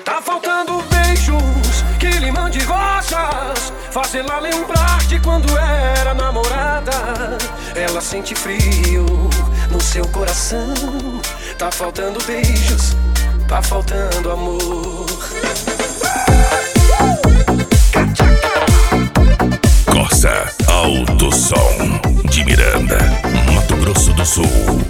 Tá faltando beijos que lhe mande rosas, fazê-la lembrar de quando era namorada. Ela sente frio no seu coração. Tá faltando beijos, tá faltando amor. Corsa Alto Som de Miranda, Mato Grosso do Sul.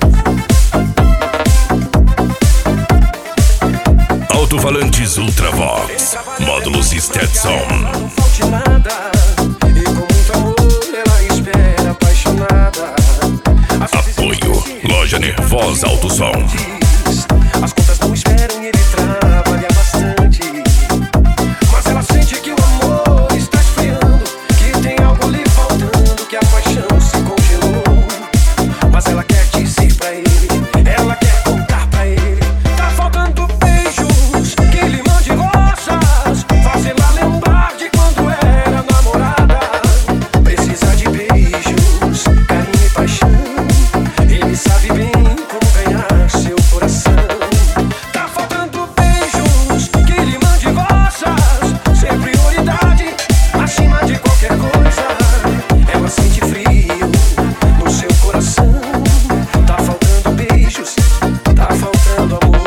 Alto-falantes Ultravox, módulos Stetson. Não falte nada, e com muito amor ela espera apaixonada. Apoio Loja Nervosa Alto Som. As contas não esperam e ele trabalha bastante, mas ela sente que o amor está esfriando, que tem algo lhe faltando, que a paixão se congelou. Mas ela quer dizer pra ele, ela quer contar pra ele. Tá faltando beijos que lhe mande rosas, fazê-la lembrar de quando era namorada. Precisa de beijos, carinho e paixão. Ele sabe bem como ganhar seu coração. Tá faltando beijos que lhe mande rosas, ser prioridade acima de qualquer coisa. Ela sente frio no seu coração. Tá faltando beijos, tá faltando amor.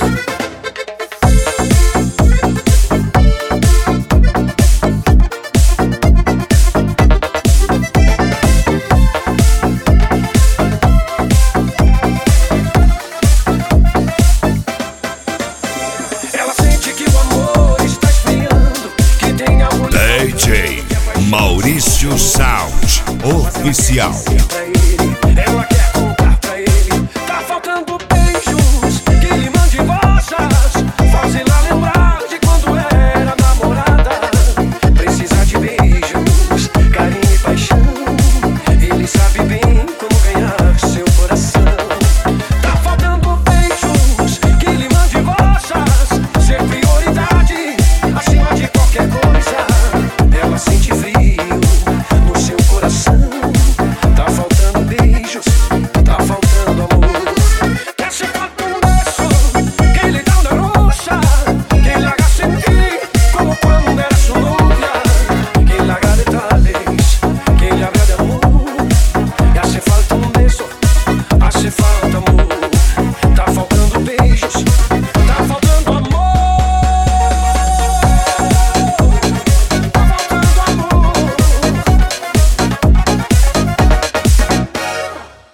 Ela sente que o amor está esfriando, que tem algo DJ Maurício Sound Oficial. pra ele, ela quer contar pra ele. Tá faltando beijos que lhe mande rosas, fazê-la lembrar de quando era namorada. Precisa de beijos, carinho e paixão. Ele sabe bem como ganhar seu coração. Tá faltando beijos que lhe mande rosas, ser prioridade acima de qualquer coisa. Ela sente frio no seu coração. Tá faltando beijos, tá faltando amor. Quer ser falta um beijo que lhe dá uma roxa, que lhe haga sentir como quando era sua novia, que lhe haga detalles, que lhe haga de amor. E hace falta un beso, hace falta